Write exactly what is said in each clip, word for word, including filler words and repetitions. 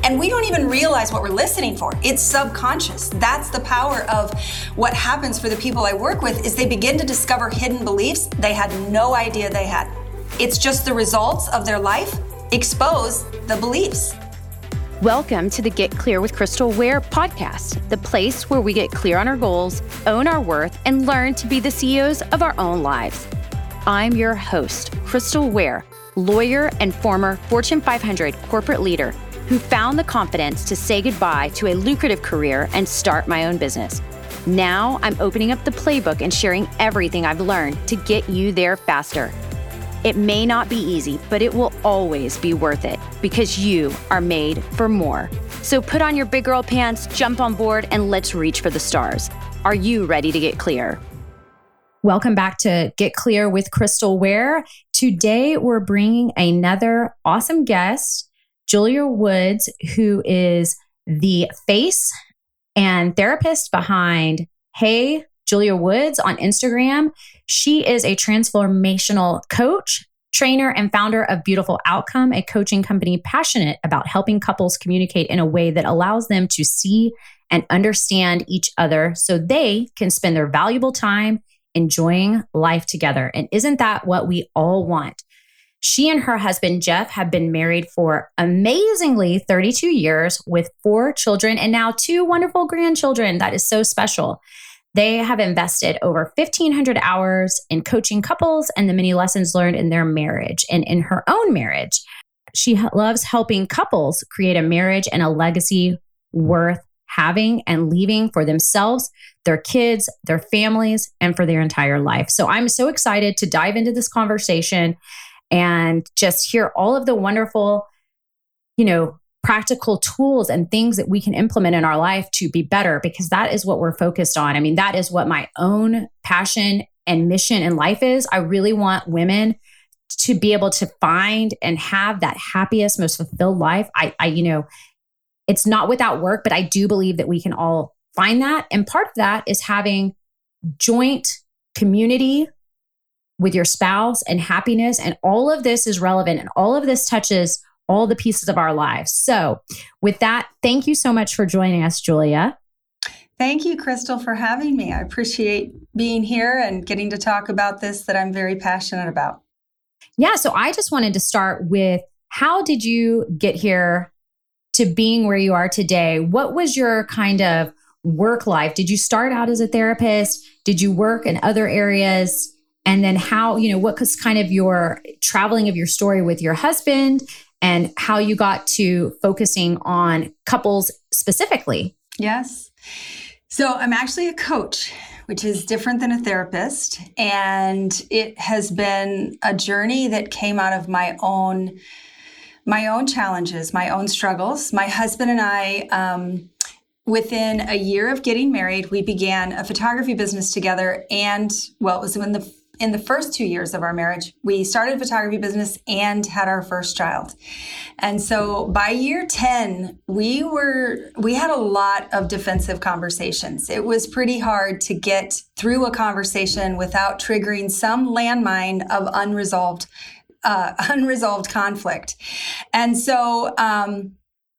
And we don't even realize what we're listening for. It's subconscious. That's the power of what happens for the people I work with is they begin to discover hidden beliefs they had no idea they had. It's just the results of their life expose the beliefs. Welcome to the Get Clear with Crystal Ware podcast, the place where we get clear on our goals, own our worth, and learn to be the C E Os of our own lives. I'm your host, Crystal Ware, lawyer and former Fortune five hundred corporate leader who found the confidence to say goodbye to a lucrative career and start my own business. Now I'm opening up the playbook and sharing everything I've learned to get you there faster. It may not be easy, but it will always be worth it because you are made for more. So put on your big girl pants, jump on board, and let's reach for the stars. Are you ready to get clear? Welcome back to Get Clear with Crystal Ware. Today, we're bringing another awesome guest, Julia Woods, who is the face and therapist behind Hey Julia Woods on Instagram. She is a transformational coach, trainer, and founder of Beautiful Outcome, a coaching company passionate about helping couples communicate in a way that allows them to see and understand each other so they can spend their valuable time enjoying life together. And isn't that what we all want? She and her husband, Jeff, have been married for amazingly thirty-two years with four children and now two wonderful grandchildren. That is so special. They have invested over fifteen hundred hours in coaching couples and the many lessons learned in their marriage and in her own marriage. She loves helping couples create a marriage and a legacy worth having and leaving for themselves, their kids, their families, and for their entire life. So I'm so excited to dive into this conversation and just hear all of the wonderful, you know, practical tools and things that we can implement in our life to be better, because that is what we're focused on. I mean, that is what my own passion and mission in life is. I really want women to be able to find and have that happiest, most fulfilled life. I, I, you know, it's not without work, but I do believe that we can all find that. And part of that is having joint community with your spouse and happiness. And all of this is relevant and all of this touches all the pieces of our lives. So with that, thank you so much for joining us, Julia. Thank you, Crystal, for having me. I appreciate being here and getting to talk about this that I'm very passionate about. Yeah, so I just wanted to start with, how did you get here to being where you are today? What was your kind of work life? Did you start out as a therapist? Did you work in other areas? And then how, you know, what was kind of your traveling of your story with your husband and how you got to focusing on couples specifically? Yes. So I'm actually a coach, which is different than a therapist. And it has been a journey that came out of my own, my own challenges, my own struggles. My husband and I, um, within a year of getting married, we began a photography business together. And well, it was in the In the first two years of our marriage, we started a photography business and had our first child. And so by year ten, we were, we had a lot of defensive conversations. It was pretty hard to get through a conversation without triggering some landmine of unresolved, uh, unresolved conflict. And so, um,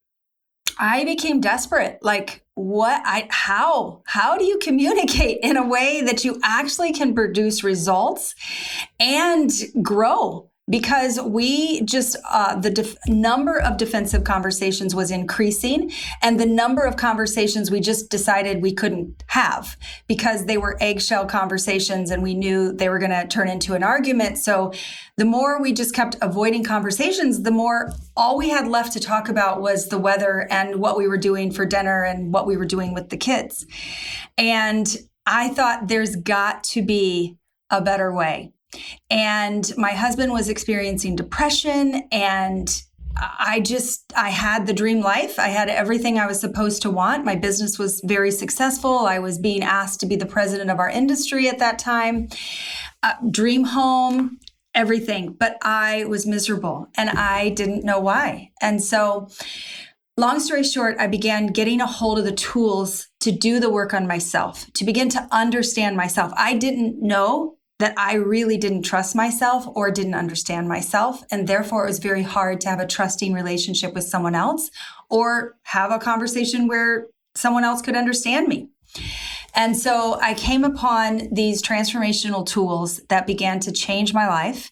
I became desperate. Like, what, I, how, how do you communicate in a way that you actually can produce results and grow? Because we just, uh, the def- number of defensive conversations was increasing, and the number of conversations we just decided we couldn't have because they were eggshell conversations and we knew they were going to turn into an argument. So the more we just kept avoiding conversations, the more all we had left to talk about was the weather and what we were doing for dinner and what we were doing with the kids. And I thought there's got to be a better way. And my husband was experiencing depression, and I just, I had the dream life. I had everything I was supposed to want. My business was very successful. I was being asked to be the president of our industry at that time. Uh, dream home, everything. But I was miserable and I didn't know why. And so long story short, I began getting a hold of the tools to do the work on myself, to begin to understand myself. I didn't know that I really didn't trust myself or didn't understand myself. And therefore, it was very hard to have a trusting relationship with someone else or have a conversation where someone else could understand me. And so I came upon these transformational tools that began to change my life.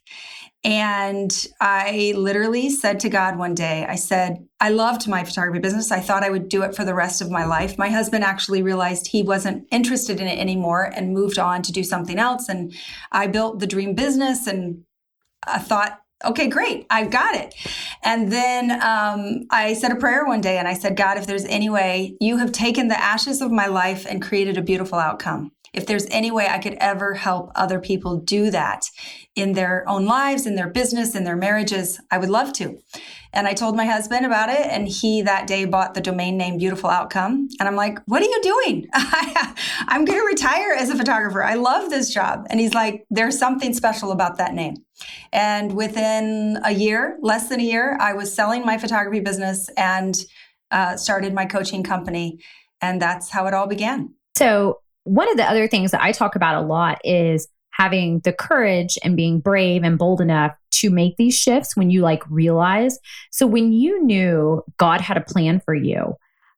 And I literally said to God one day, I said, I loved my photography business. I thought I would do it for the rest of my life. My husband actually realized he wasn't interested in it anymore and moved on to do something else. And I built the dream business, and I thought, okay, great, I've got it. And then um, I said a prayer one day, and I said, God, if there's any way, you have taken the ashes of my life and created a beautiful outcome. If there's any way I could ever help other people do that in their own lives, in their business, in their marriages, I would love to. And I told my husband about it, and he that day bought the domain name Beautiful Outcome. And I'm like, what are you doing? I'm going to retire as a photographer. I love this job. And he's like, there's something special about that name. And within a year, less than a year, I was selling my photography business and uh, started my coaching company. And that's how it all began. So one of the other things that I talk about a lot is having the courage and being brave and bold enough to make these shifts when you like realize. So when you knew God had a plan for you,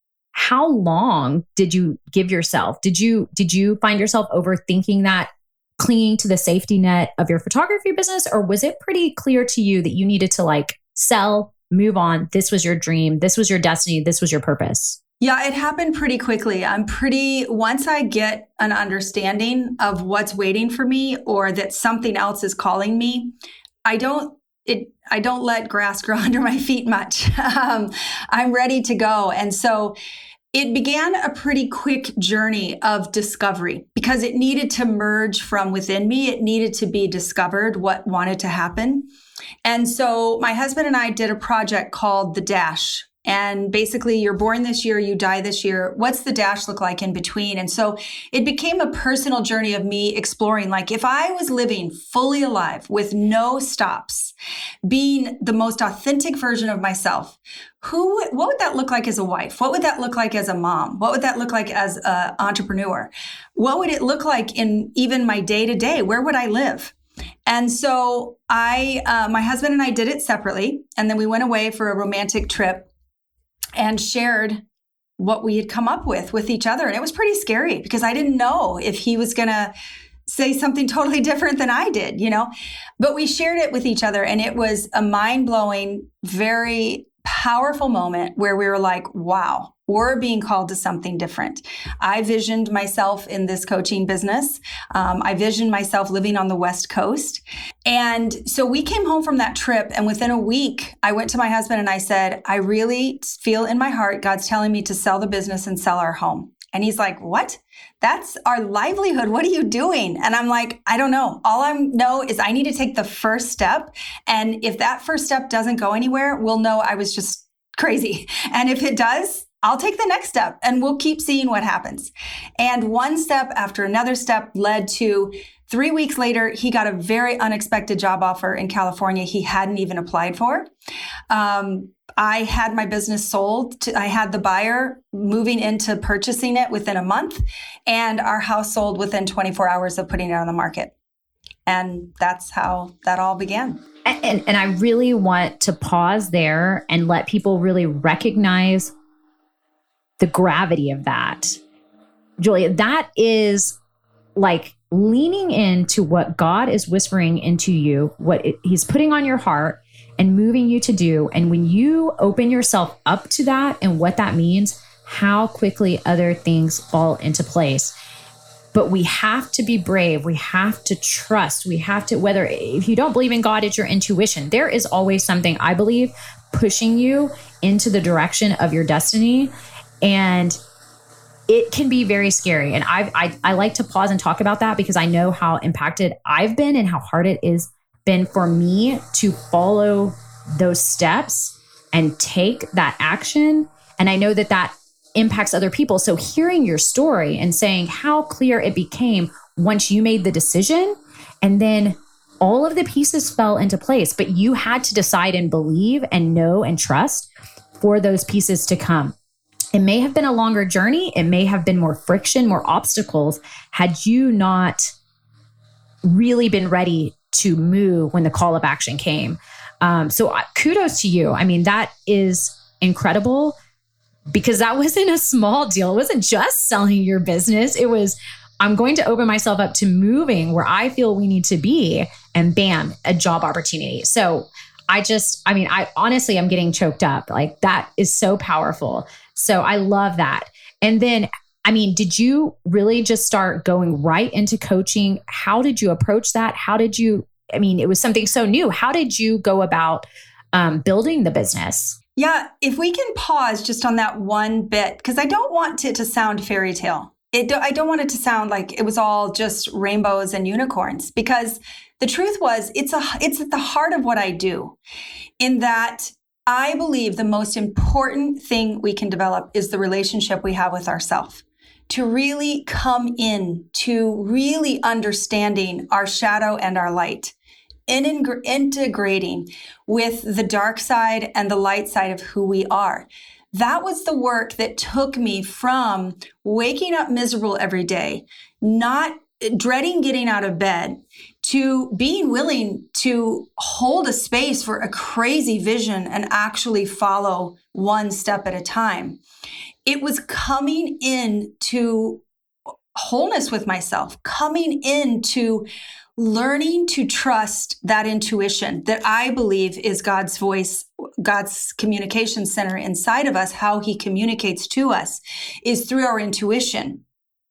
how long did you give yourself? Did you did you find yourself overthinking that, clinging to the safety net of your photography business? Or was it pretty clear to you that you needed to like sell, move on? This was your dream. This was your destiny. This was your purpose. Yeah, it happened pretty quickly. I'm pretty, once I get an understanding of what's waiting for me or that something else is calling me, I don't, it, I don't let grass grow under my feet much. um, I'm ready to go. And so it began a pretty quick journey of discovery because it needed to merge from within me. It needed to be discovered what wanted to happen. And so my husband and I did a project called The Dash. And basically, you're born this year, you die this year. What's the dash look like in between? And so it became a personal journey of me exploring, like if I was living fully alive with no stops, being the most authentic version of myself, who, what would that look like as a wife? What would that look like as a mom? What would that look like as an entrepreneur? What would it look like in even my day to day? Where would I live? And so I, uh, my husband and I did it separately. And then we went away for a romantic trip and shared what we had come up with with each other. And it was pretty scary because I didn't know if he was going to say something totally different than I did, you know, but we shared it with each other. And it was a mind-blowing, very powerful moment where we were like, wow, we're being called to something different. I visioned myself in this coaching business. Um, I visioned myself living on the West Coast. And so we came home from that trip, and within a week, I went to my husband and I said, I really feel in my heart, God's telling me to sell the business and sell our home. And he's like, what? That's our livelihood. What are you doing? And I'm like, I don't know. All I know is I need to take the first step. And if that first step doesn't go anywhere, we'll know I was just crazy. And if it does, I'll take the next step and we'll keep seeing what happens. And one step after another step led to three weeks later, he got a very unexpected job offer in California he hadn't even applied for. Um, I had my business sold. To, I had the buyer moving into purchasing it within a month, and our house sold within twenty-four hours of putting it on the market. And that's how that all began. And, and, and I really want to pause there and let people really recognize the gravity of that. Julia, that is like leaning into what God is whispering into you, what it, he's putting on your heart and moving you to do. And when you open yourself up to that and what that means, how quickly other things fall into place. But we have to be brave. We have to trust. We have to, whether if you don't believe in God, it's your intuition. There is always something, I believe, pushing you into the direction of your destiny. And it can be very scary. And I've, I I like to pause and talk about that because I know how impacted I've been and how hard it is been for me to follow those steps and take that action. And I know that that impacts other people. So hearing your story and saying how clear it became once you made the decision, and then all of the pieces fell into place, but you had to decide and believe and know and trust for those pieces to come. It may have been a longer journey. It may have been more friction, more obstacles had you not really been ready to move when the call of action came. Um, so uh, kudos to you. I mean, that is incredible because that wasn't a small deal. It wasn't just selling your business. It was, I'm going to open myself up to moving where I feel we need to be, and bam, a job opportunity. So I just, I mean, I honestly, I'm getting choked up. Like that is so powerful. So I love that. And then, I mean, did you really just start going right into coaching? How did you approach that? How did you, I mean, it was something so new. How did you go about um, building the business? Yeah, if we can pause just on that one bit, because I don't want it to sound fairy tale. It, I don't want it to sound like it was all just rainbows and unicorns, because the truth was it's a it's at the heart of what I do, in that I believe the most important thing we can develop is the relationship we have with ourselves, to really come in to really understanding our shadow and our light, and in, integrating with the dark side and the light side of who we are. That was the work that took me from waking up miserable every day, not dreading getting out of bed, to being willing to hold a space for a crazy vision and actually follow one step at a time. It was coming into wholeness with myself, coming into learning to trust that intuition that I believe is God's voice, God's communication center inside of us. How he communicates to us is through our intuition.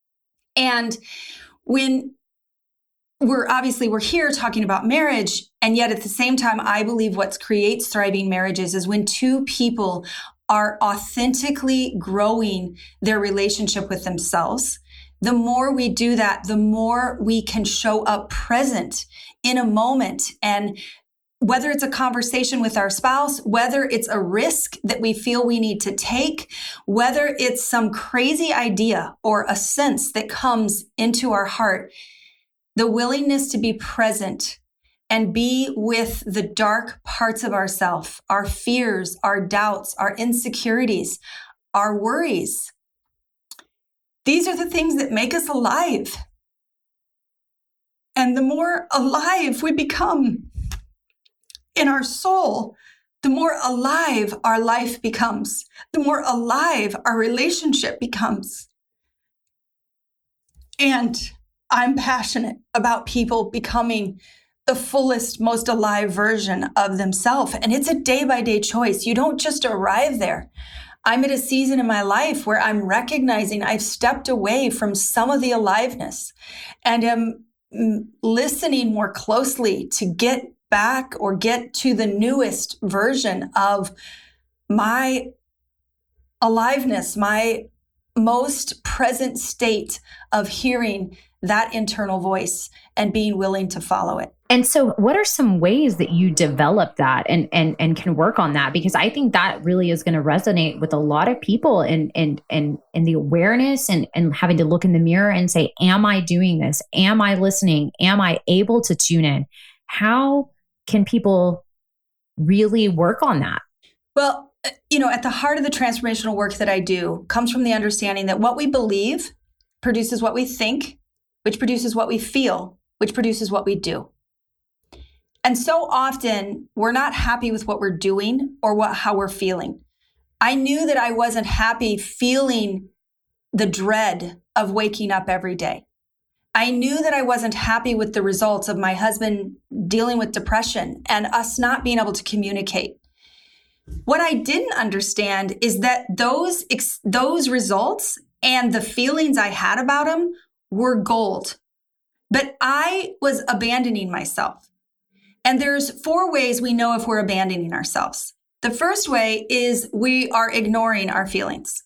And when we're obviously, we're here talking about marriage, and yet at the same time, I believe what creates thriving marriages is when two people are authentically growing their relationship with themselves. The more we do that, the more we can show up present in a moment. And whether it's a conversation with our spouse, whether it's a risk that we feel we need to take, whether it's some crazy idea or a sense that comes into our heart, the willingness to be present and be with the dark parts of ourselves, our fears, our doubts, our insecurities, our worries. These are the things that make us alive. And the more alive we become in our soul, the more alive our life becomes, the more alive our relationship becomes. And I'm passionate about people becoming the fullest, most alive version of themselves. And it's a day-by-day choice. You don't just arrive there. I'm at a season in my life where I'm recognizing I've stepped away from some of the aliveness and am listening more closely to get back or get to the newest version of my aliveness, my most present state of hearing that internal voice and being willing to follow it. And so what are some ways that you develop that and and and can work on that? Because I think that really is going to resonate with a lot of people, and and and and the awareness and and having to look in the mirror and say, am I doing this? Am I listening? Am I able to tune in? How can people really work on that? Well, you know, at the heart of the transformational work that I do comes from the understanding that what we believe produces what we think, which produces what we feel, which produces what we do. And so often we're not happy with what we're doing or what how we're feeling. I knew that I wasn't happy feeling the dread of waking up every day. I knew that I wasn't happy with the results of my husband dealing with depression and us not being able to communicate. What I didn't understand is that those those results and the feelings I had about them were gold. But I was abandoning myself. And there's four ways we know if we're abandoning ourselves. The first way is we are ignoring our feelings.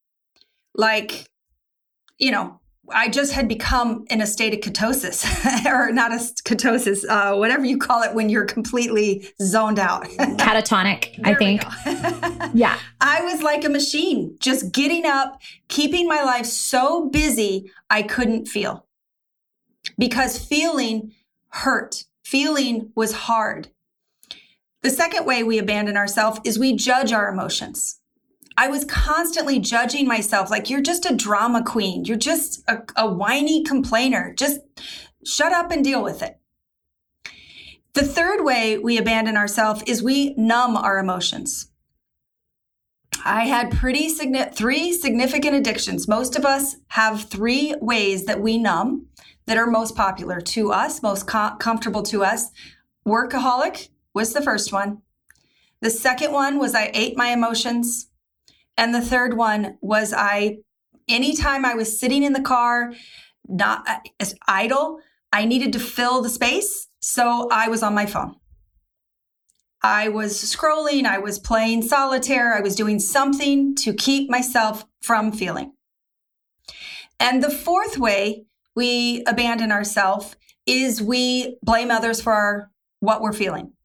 Like, you know, I just had become in a state of ketosis, or not a ketosis, uh, whatever you call it when you're completely zoned out. Catatonic, I think. Yeah. I was like a machine, just getting up, keeping my life so busy I couldn't feel. Because feeling hurt. Feeling was hard. The second way we abandon ourselves is we judge our emotions. I was constantly judging myself like, you're just a drama queen. You're just a, a whiny complainer. Just shut up and deal with it. The third way we abandon ourselves is we numb our emotions. I had pretty signi- three significant addictions. Most of us have three ways that we numb that are most popular to us, most com- comfortable to us. Workaholic was the first one. The second one was I ate my emotions. And the third one was I, anytime I was sitting in the car, not as idle, I needed to fill the space. So I was on my phone. I was scrolling, I was playing solitaire, I was doing something to keep myself from feeling. And the fourth way we abandon ourselves is we blame others for our, what we're feeling.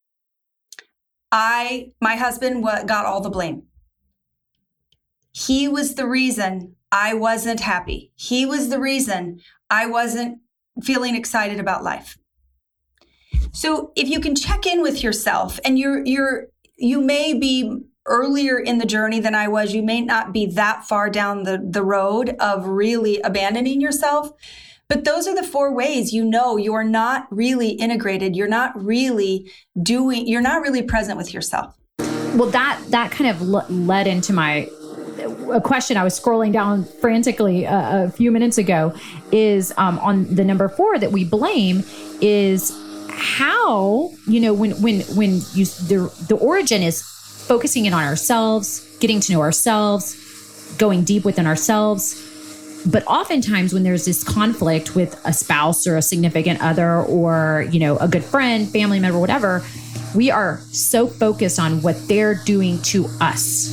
I, my husband got all the blame. He was the reason I wasn't happy. He was the reason I wasn't feeling excited about life. So if you can check in with yourself, and you're you're you may be earlier in the journey than I was, you may not be that far down the, the road of really abandoning yourself, but those are the four ways you know you're not really integrated, you're not really doing, you're not really present with yourself. Well, that that kind of l- led into my a question I was scrolling down frantically a, a few minutes ago is um, on the number four that we blame is how, you know, when, when, when you, the, the origin is focusing in on ourselves, getting to know ourselves, going deep within ourselves. But oftentimes when there's this conflict with a spouse or a significant other or, you know, a good friend, family member, whatever, we are so focused on what they're doing to us.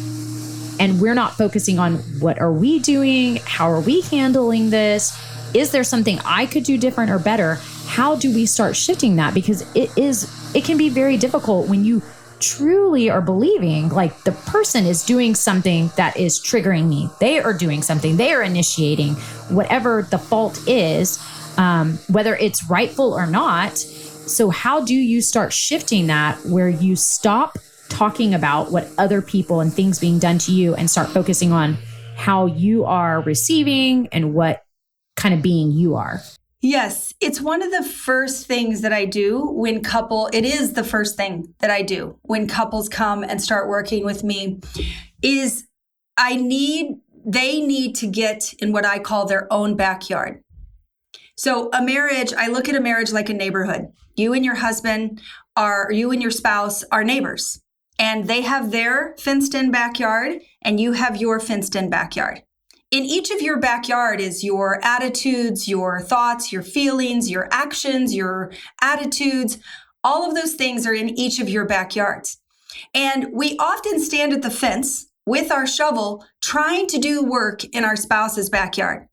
And we're not focusing on what are we doing? How are we handling this? Is there something I could do different or better? How do we start shifting that? Because it is, it can be very difficult when you truly are believing like the person is doing something that is triggering me. They are doing something, they are initiating whatever the fault is, um, whether it's rightful or not. So how do you start shifting that where you stop talking about what other people and things being done to you and start focusing on how you are receiving and what kind of being you are? Yes, it's one of the first things that I do when couple, it is the first thing that I do when couples come and start working with me is I need, they need to get in what I call their own backyard. So a marriage, I look at a marriage like a neighborhood. You and your husband are, you and your spouse are neighbors, and they have their fenced in backyard and you have your fenced in backyard. In each of your backyard is your attitudes, your thoughts, your feelings, your actions, your attitudes. All of those things are in each of your backyards. And we often stand at the fence with our shovel trying to do work in our spouse's backyard.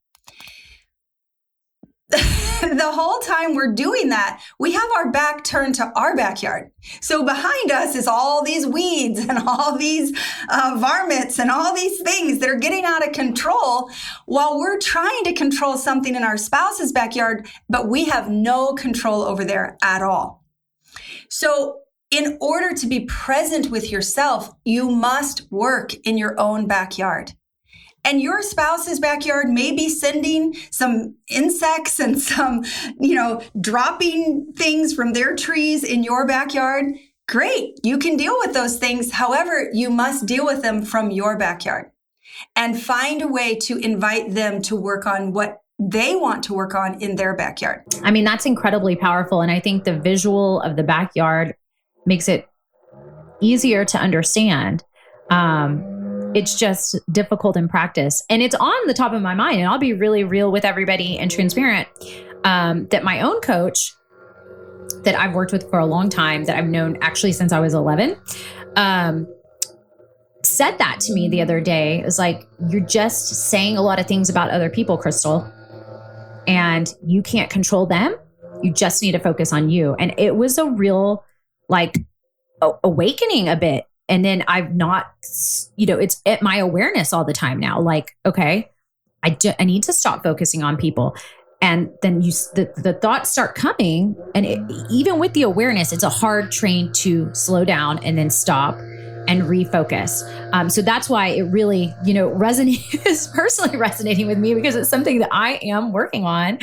The whole time we're doing that, we have our back turned to our backyard. So behind us is all these weeds and all these uh, varmints and all these things that are getting out of control while we're trying to control something in our spouse's backyard, but we have no control over there at all. So in order to be present with yourself, you must work in your own backyard. And your spouse's backyard may be sending some insects and some, you know, dropping things from their trees in your backyard. Great. You can deal with those things. However, you must deal with them from your backyard and find a way to invite them to work on what they want to work on in their backyard. I mean, that's incredibly powerful. And I think the visual of the backyard makes it easier to understand. Um, It's just difficult in practice. And it's on the top of my mind. And I'll be really real with everybody and transparent um, that my own coach that I've worked with for a long time, that I've known actually since I was eleven, um, said that to me the other day. It was like, you're just saying a lot of things about other people, Crystal, and you can't control them. You just need to focus on you. And it was a real like a- awakening a bit. And then I've not, you know, it's at my awareness all the time now. Like, okay, I do, I need to stop focusing on people. And then you, the, the thoughts start coming. And it, even with the awareness, it's a hard train to slow down and then stop and refocus. Um, so that's why it really, you know, resonates, is personally resonating with me because it's something that I am working on.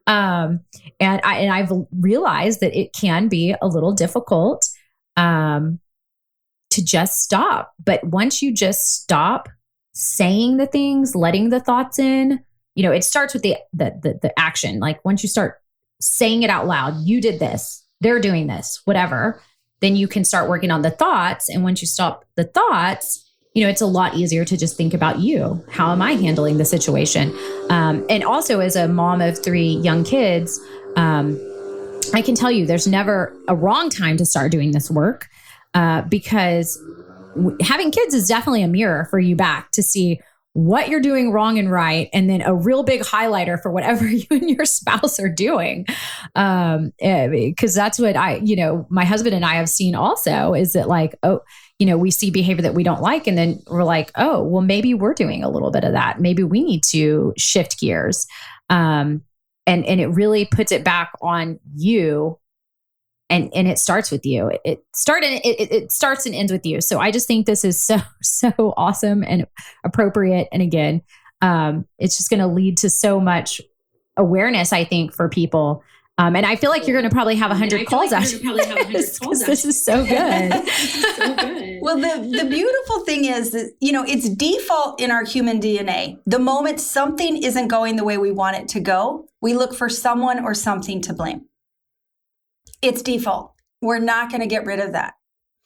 Um, and I, and I've realized that it can be a little difficult, um, to just stop. But once you just stop saying the things, letting the thoughts in, you know, it starts with the, the, the, the action. Like once you start saying it out loud, you did this, they're doing this, whatever, then you can start working on the thoughts. And once you stop the thoughts, you know, it's a lot easier to just think about you. How am I handling the situation? Um, and also as a mom of three young kids, um, I can tell you there's never a wrong time to start doing this work, uh, because w- having kids is definitely a mirror for you back to see what you're doing wrong and right, and then a real big highlighter for whatever you and your spouse are doing. Um, because that's what I, you know, my husband and I have seen also is that like, oh, you know, we see behavior that we don't like, and then we're like, oh, well, maybe we're doing a little bit of that. Maybe we need to shift gears. Um, and, and it really puts it back on you. And, and it starts with you. It, it started, it, it starts and ends with you. So I just think this is so, so awesome and appropriate. And again, um, it's just going to lead to so much awareness, I think, for people. Um, and I feel like you're going to probably have a hundred calls like after this, because this is so good. so good. Well, the, the beautiful thing is that, you know, it's default in our human D N A. The moment something isn't going the way we want it to go, we look for someone or something to blame. It's default. We're not going to get rid of that.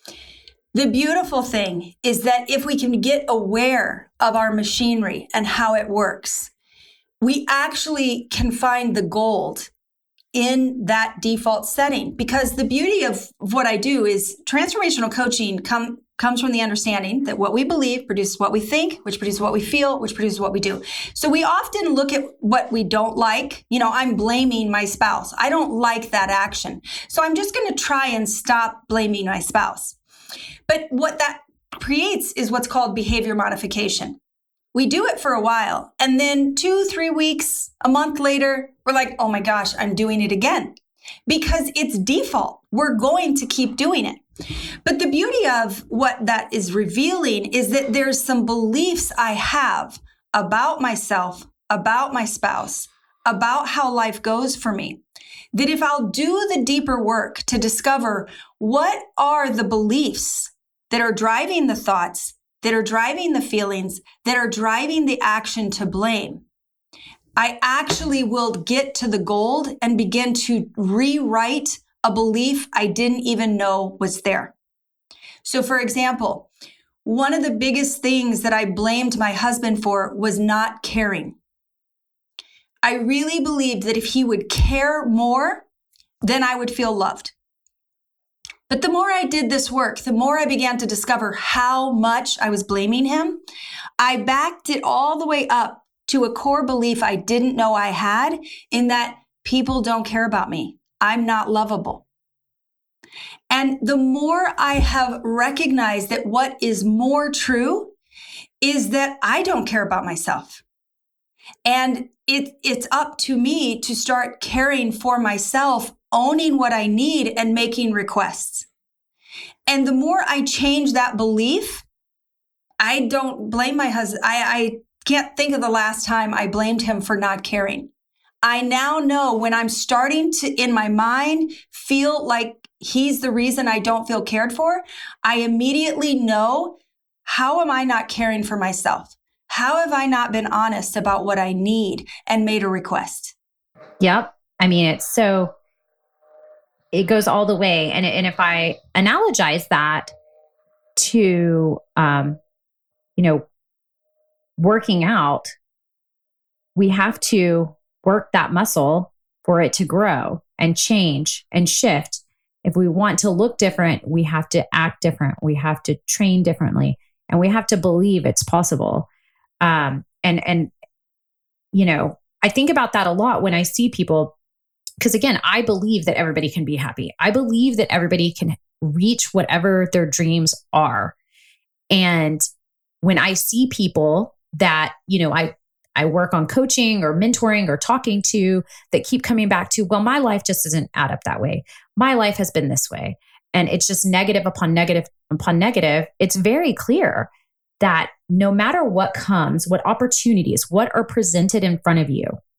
The beautiful thing is that if we can get aware of our machinery and how it works, we actually can find the gold in that default setting. Because the beauty of what I do is transformational coaching come, comes from the understanding that what we believe produces what we think, which produces what we feel, which produces what we do. So we often look at what we don't like. You know, I'm blaming my spouse. I don't like that action. So I'm just going to try and stop blaming my spouse. But what that creates is what's called behavior modification. We do it for a while, and then two, three weeks, a month later, we're like, oh my gosh, I'm doing it again. Because it's default. We're going to keep doing it. But the beauty of what that is revealing is that there's some beliefs I have about myself, about my spouse, about how life goes for me, that if I'll do the deeper work to discover what are the beliefs that are driving the thoughts, that are driving the feelings, that are driving the action to blame, I actually will get to the gold and begin to rewrite a belief I didn't even know was there. So for example, one of the biggest things that I blamed my husband for was not caring. I really believed that if he would care more, then I would feel loved. But the more I did this work, the more I began to discover how much I was blaming him. I backed it all the way up to a core belief I didn't know I had, in that people don't care about me. I'm not lovable. And the more I have recognized that what is more true is that I don't care about myself. And it, it's up to me to start caring for myself, owning what I need and making requests. And the more I change that belief, I don't blame my husband. I, I can't think of the last time I blamed him for not caring. I now know when I'm starting to, in my mind, feel like he's the reason I don't feel cared for, I immediately know, how am I not caring for myself? How have I not been honest about what I need and made a request? Yep. I mean, it's so, it goes all the way. And, and if I analogize that to, um, you know, working out, we have to work that muscle for it to grow and change and shift. If we want to look different, we have to act different. We have to train differently, and we have to believe it's possible. Um, and, and, you know, I think about that a lot when I see people, because again, I believe that everybody can be happy. I believe that everybody can reach whatever their dreams are. And when I see people that, you know, I, I work on coaching or mentoring or talking to, that keep coming back to, well, my life just doesn't add up that way. My life has been this way. And it's just negative upon negative upon negative. It's very clear that no matter what comes, what opportunities, what are presented in front of you,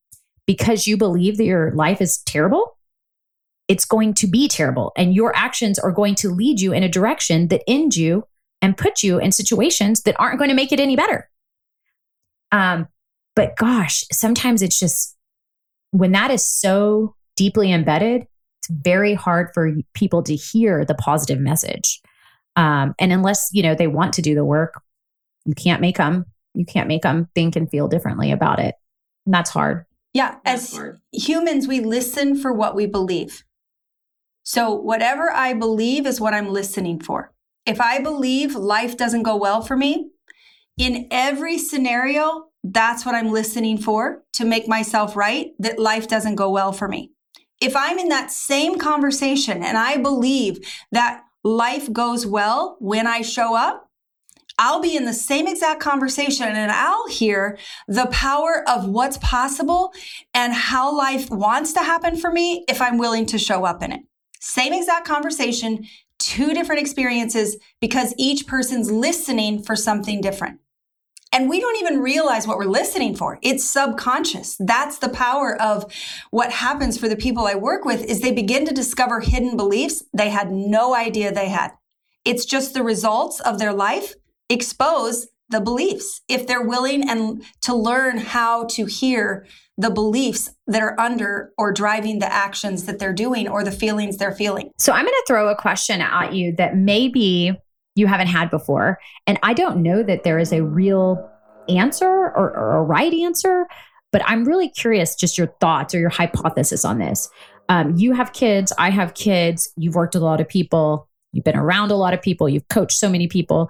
because you believe that your life is terrible, it's going to be terrible. And your actions are going to lead you in a direction that ends you and put you in situations that aren't going to make it any better. Um, but gosh, sometimes it's just, when that is so deeply embedded, it's very hard for people to hear the positive message. Um, and unless, you know, they want to do the work, you can't make them, you can't make them think and feel differently about it. And that's hard. Yeah. As humans, we listen for what we believe. So whatever I believe is what I'm listening for. If I believe life doesn't go well for me, in every scenario, that's what I'm listening for to make myself right, that life doesn't go well for me. If I'm in that same conversation and I believe that life goes well when I show up, I'll be in the same exact conversation and I'll hear the power of what's possible and how life wants to happen for me if I'm willing to show up in it. Same exact conversation, two different experiences, because each person's listening for something different. And we don't even realize what we're listening for. It's subconscious. That's the power of what happens for the people I work with, is they begin to discover hidden beliefs they had no idea they had. It's just the results of their life expose the beliefs if they're willing and to learn how to hear the beliefs that are under or driving the actions that they're doing or the feelings they're feeling. So I'm going to throw a question at you that maybe you haven't had before. And I don't know that there is a real answer or, or a right answer, but I'm really curious just your thoughts or your hypothesis on this. Um, you have kids, I have kids, you've worked with a lot of people, you've been around a lot of people, you've coached so many people.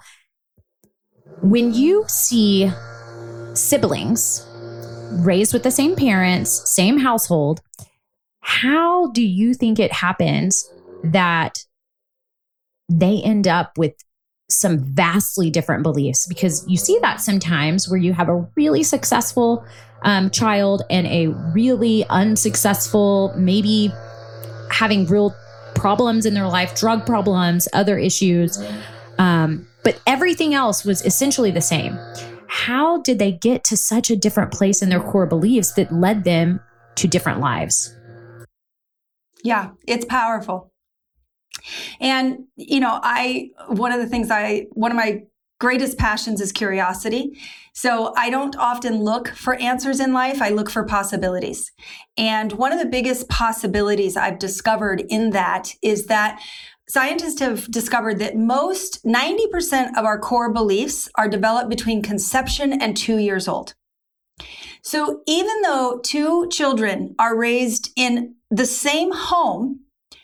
When you see siblings raised with the same parents, same household, how do you think it happens that they end up with some vastly different beliefs? Because you see that sometimes where you have a really successful um, child and a really unsuccessful, maybe having real problems in their life, drug problems, other issues. Um, but everything else was essentially the same. How did they get to such a different place in their core beliefs that led them to different lives? Yeah, it's powerful. And, you know, I, one of the things I, one of my greatest passions is curiosity. So I don't often look for answers in life. I look for possibilities. And one of the biggest possibilities I've discovered in that is that scientists have discovered that most ninety percent of our core beliefs are developed between conception and two years old. So even though two children are raised in the same home,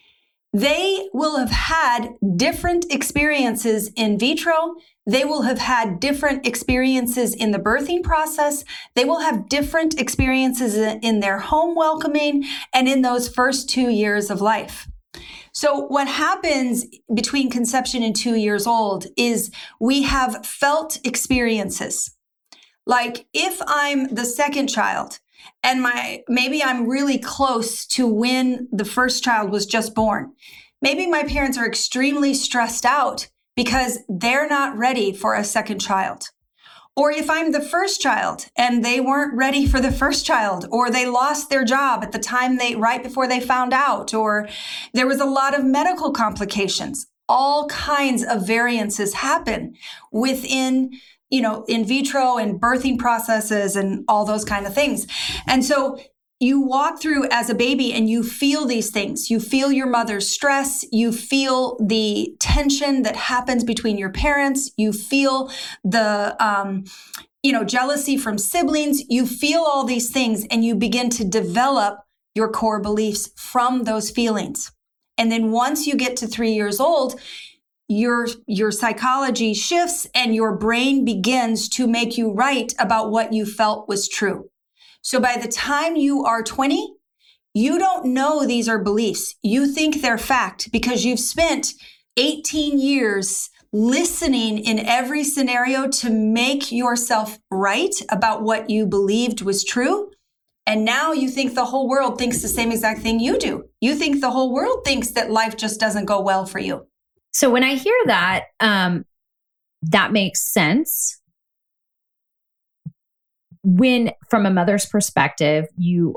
they will have had different experiences in vitro. They will have had different experiences in the birthing process. They will have different experiences in their home welcoming and in those first two years of life. So what happens between conception and two years old is we have felt experiences. Like if I'm the second child and my maybe I'm really close to when the first child was just born. Maybe my parents are extremely stressed out because they're not ready for a second child. Or if I'm the first child and they weren't ready for the first child, or they lost their job at the time they, right before they found out, or there was a lot of medical complications, all kinds of variances happen within, you know, in vitro and birthing processes and all those kind of things. And so you walk through as a baby and you feel these things. You feel your mother's stress. You feel the tension that happens between your parents. You feel the, um, you know, jealousy from siblings. You feel all these things and you begin to develop your core beliefs from those feelings. And then once you get to three years old, your, your psychology shifts and your brain begins to make you right about what you felt was true. So by the time you are twenty, you don't know these are beliefs. You think they're fact because you've spent eighteen years listening in every scenario to make yourself right about what you believed was true. And now you think the whole world thinks the same exact thing you do. You think the whole world thinks that life just doesn't go well for you. So when I hear that, um, that makes sense. When, from a mother's perspective, you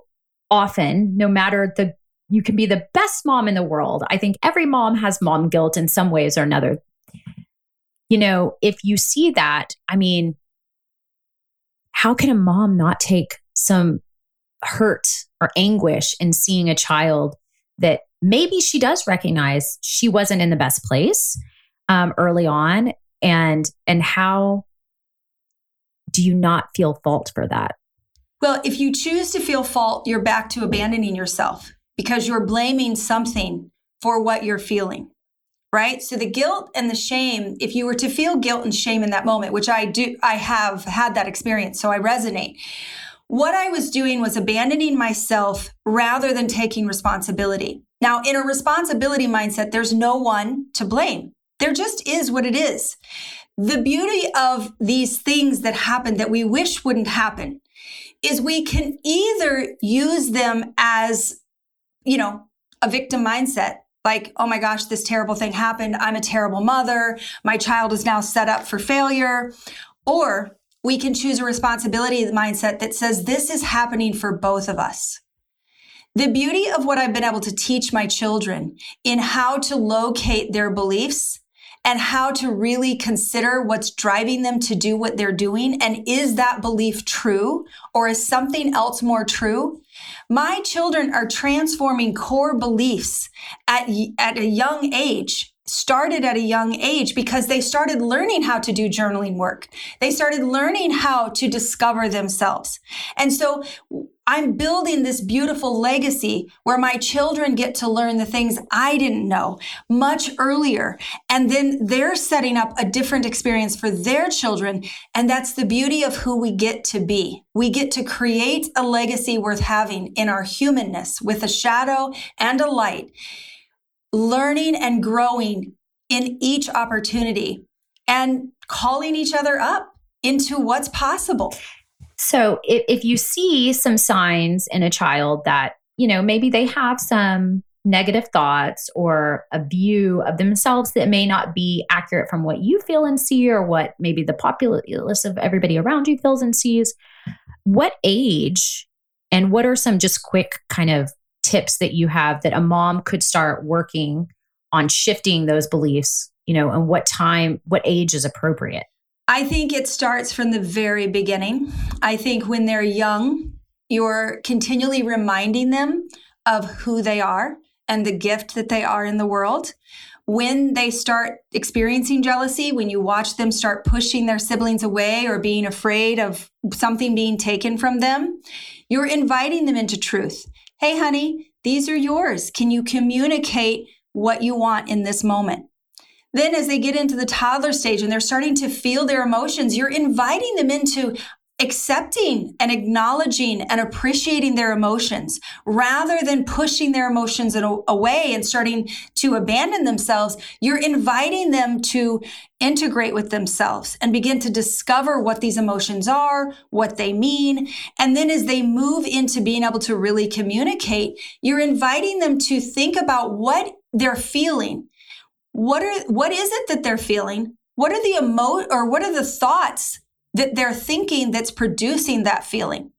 often, no matter the, you can be the best mom in the world. I think every mom has mom guilt in some ways or another. You know, if you see that, I mean, how can a mom not take some hurt or anguish in seeing a child that maybe she does recognize she wasn't in the best place um, early on? And, and how do you not feel fault for that? Well, if you choose to feel fault, you're back to abandoning yourself because you're blaming something for what you're feeling. Right? So the guilt and the shame, if you were to feel guilt and shame in that moment, which I do, I have had that experience, so I resonate. What I was doing was abandoning myself rather than taking responsibility. Now, in a responsibility mindset, there's no one to blame. There just is what it is. The beauty of these things that happen that we wish wouldn't happen is we can either use them as, you know, a victim mindset. Like, oh my gosh, this terrible thing happened. I'm a terrible mother. My child is now set up for failure. Or we can choose a responsibility mindset that says this is happening for both of us. The beauty of what I've been able to teach my children in how to locate their beliefs and how to really consider what's driving them to do what they're doing. And is that belief true or is something else more true? My children are transforming core beliefs at, at a young age, started at a young age because they started learning how to do journaling work. They started learning how to discover themselves. And so I'm building this beautiful legacy where my children get to learn the things I didn't know much earlier. And then they're setting up a different experience for their children. And that's the beauty of who we get to be. We get to create a legacy worth having in our humanness with a shadow and a light, learning and growing in each opportunity and calling each other up into what's possible. So if, if you see some signs in a child that, you know, maybe they have some negative thoughts or a view of themselves that may not be accurate from what you feel and see or what maybe the populace of everybody around you feels and sees, what age and what are some just quick kind of tips that you have that a mom could start working on shifting those beliefs, you know, and what time, what age is appropriate? I think it starts from the very beginning. I think when they're young, you're continually reminding them of who they are and the gift that they are in the world. When they start experiencing jealousy, when you watch them start pushing their siblings away or being afraid of something being taken from them, you're inviting them into truth. Hey, honey, these are yours. Can you communicate what you want in this moment? Then as they get into the toddler stage and they're starting to feel their emotions, you're inviting them into accepting and acknowledging and appreciating their emotions rather than pushing their emotions away and starting to abandon themselves. You're inviting them to integrate with themselves and begin to discover what these emotions are, what they mean. And then as they move into being able to really communicate, you're inviting them to think about what they're feeling. What are what is it that they're feeling? What are the emo or what are the thoughts that they're thinking that's producing that feeling?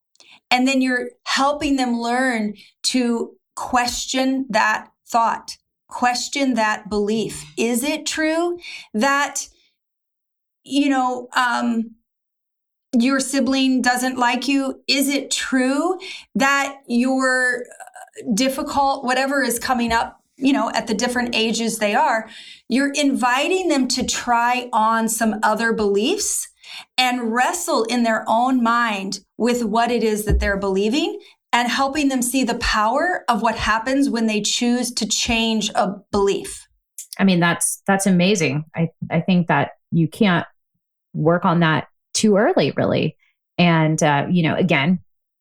And then you're helping them learn to question that thought, question that belief. Is it true that, you know, um, your sibling doesn't like you? Is it true that you're difficult, whatever is coming up, you know, at the different ages they are? You're inviting them to try on some other beliefs and wrestle in their own mind with what it is that they're believing and helping them see the power of what happens when they choose to change a belief. I mean, that's, that's amazing. I, I think that you can't work on that too early, really. And, uh, you know, again,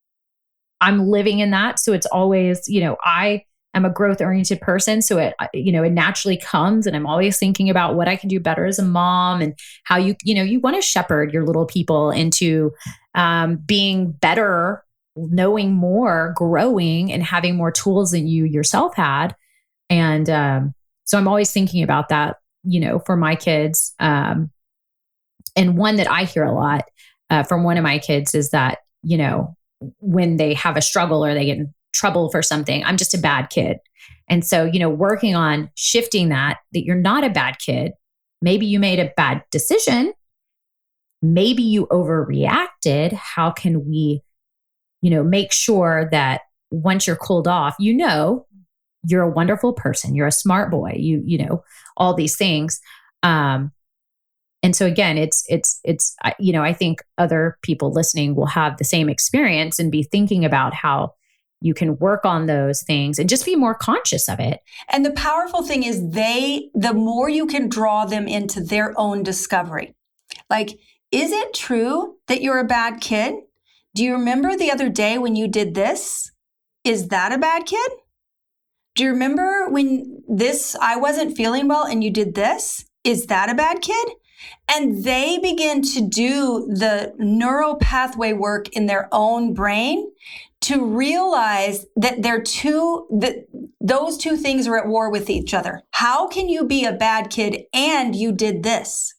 I'm living in that. So it's always, you know, I am a growth oriented person. So it, you know, it naturally comes and I'm always thinking about what I can do better as a mom and how you, you know, you want to shepherd your little people into um, being better, knowing more, growing and having more tools than you yourself had. And um, so I'm always thinking about that, you know, for my kids. Um, and one that I hear a lot uh, from one of my kids is that, you know, when they have a struggle or they get in trouble for something, I'm just a bad kid. And so, you know, working on shifting that, that you're not a bad kid. Maybe you made a bad decision. Maybe you overreacted. How can we, you know, make sure that once you're cooled off, you know, you're a wonderful person. You're a smart boy. You, you know, all these things. Um, and so again, it's, it's, it's, you know, I think other people listening will have the same experience and be thinking about how you can work on those things and just be more conscious of it. And the powerful thing is they, the more you can draw them into their own discovery. Like, is it true that you're a bad kid? Do you remember the other day when you did this? Is that a bad kid? Do you remember when this, I wasn't feeling well and you did this? Is that a bad kid? And they begin to do the neural pathway work in their own brain to realize that they're two, that those two things are at war with each other. How can you be a bad kid and you did this?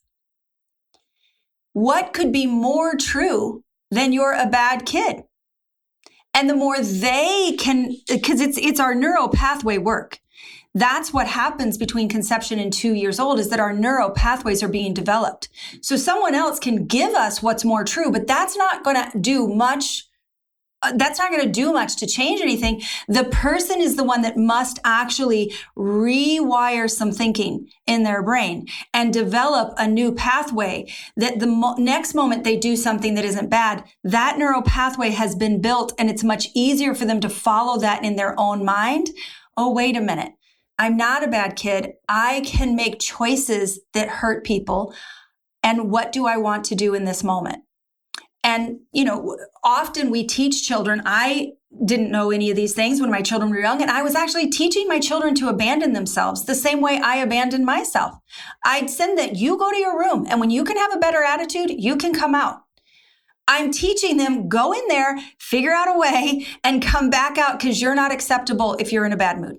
What could be more true than you're a bad kid? And the more they can, because it's it's our neural pathway work. That's what happens between conception and two years old, is that our neural pathways are being developed. So someone else can give us what's more true, but that's not going to do much. Uh, that's not going to do much to change anything. The person is the one that must actually rewire some thinking in their brain and develop a new pathway that the mo- next moment they do something that isn't bad, that neural pathway has been built and it's much easier for them to follow that in their own mind. Oh, wait a minute. I'm not a bad kid. I can make choices that hurt people. And what do I want to do in this moment? And, you know, often we teach children. I didn't know any of these things when my children were young. And I was actually teaching my children to abandon themselves the same way I abandoned myself. I'd send that you go to your room. And when you can have a better attitude, you can come out. I'm teaching them, go in there, figure out a way and come back out because you're not acceptable if you're in a bad mood.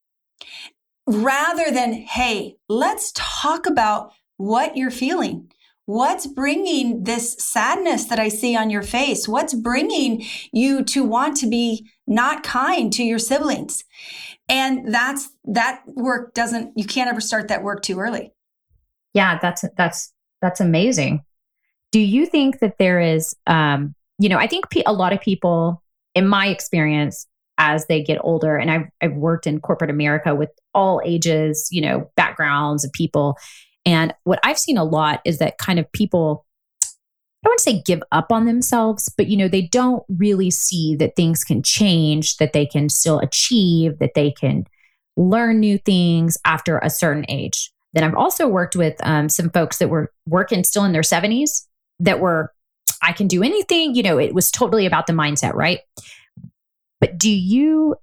Rather than, hey, let's talk about what you're feeling. What's bringing this sadness that I see on your face? What's bringing you to want to be not kind to your siblings? And that's, that work doesn't, you can't ever start that work too early. Yeah, that's, that's, that's amazing. Do you think that there is, um, you know, I think pe- a lot of people, in my experience, as they get older, and I've, I've worked in corporate America with all ages, you know, backgrounds of people. And what I've seen a lot is that kind of people, I wouldn't say give up on themselves, but, you know, they don't really see that things can change, that they can still achieve, that they can learn new things after a certain age. Then I've also worked with um, some folks that were working still in their seventies that were, I can do anything, you know, it was totally about the mindset, right? But do you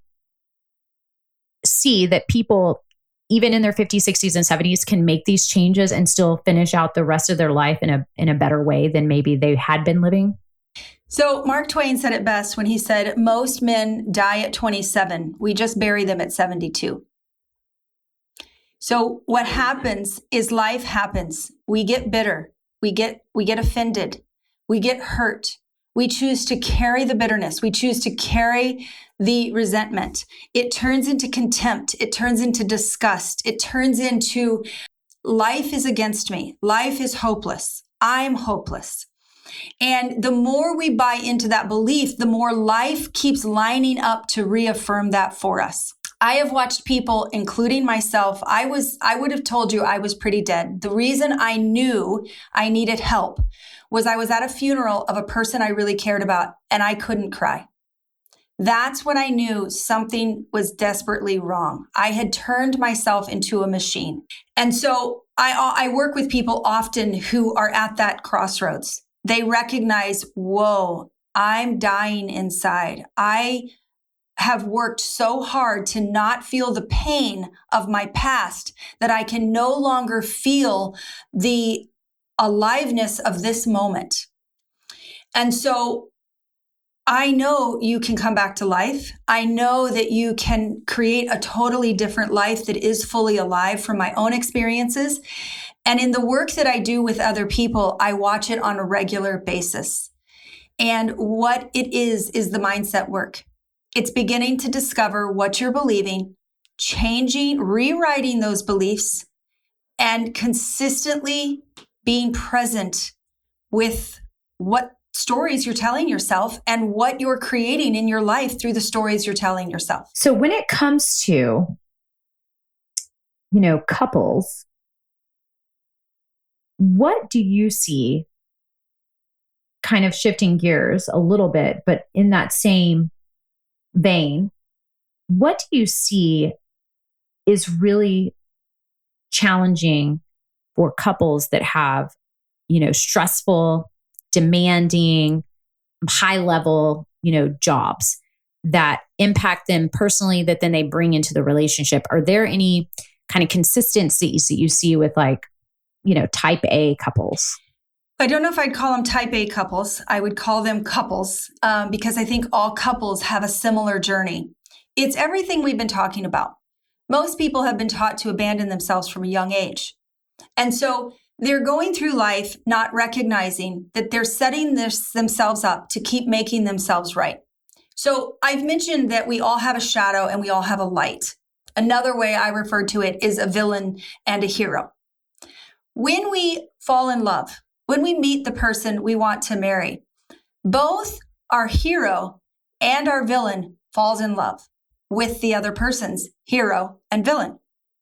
see that people, even in their fifties, sixties, and seventies, can make these changes and still finish out the rest of their life in a in a better way than maybe they had been living? So Mark Twain said it best when he said, most men die at twenty-seven. We just bury them at seventy-two. So what happens is life happens. We get bitter. We get we get offended. We get hurt. We choose to carry the bitterness. We choose to carry the resentment. It turns into contempt. It turns into disgust. It turns into life is against me. Life is hopeless. I'm hopeless. And the more we buy into that belief, the more life keeps lining up to reaffirm that for us. I have watched people, including myself, I was, I would have told you I was pretty dead. The reason I knew I needed help was I was at a funeral of a person I really cared about and I couldn't cry. That's when I knew something was desperately wrong. I had turned myself into a machine. And so I, I work with people often who are at that crossroads. They recognize, whoa, I'm dying inside. I have worked so hard to not feel the pain of my past that I can no longer feel the aliveness of this moment. And so I know you can come back to life. I know that you can create a totally different life that is fully alive from my own experiences. And in the work that I do with other people, I watch it on a regular basis. And what it is, is the mindset work. It's beginning to discover what you're believing, changing, rewriting those beliefs, and consistently being present with what stories you're telling yourself and what you're creating in your life through the stories you're telling yourself. So when it comes to, you know, couples, what do you see, kind of shifting gears a little bit, but in that same vein, what do you see is really challenging for couples that have, you know, stressful, demanding, high level, you know, jobs that impact them personally that then they bring into the relationship? Are there any kind of consistencies that you see with, like, you know, type A couples? I don't know if I'd call them type A couples. I would call them couples um, because I think all couples have a similar journey. It's everything we've been talking about. Most people have been taught to abandon themselves from a young age. And so they're going through life not recognizing that they're setting this, themselves up to keep making themselves right. So I've mentioned that we all have a shadow and we all have a light. Another way I refer to it is a villain and a hero. When we fall in love, when we meet the person we want to marry, both our hero and our villain falls in love with the other person's hero and villain.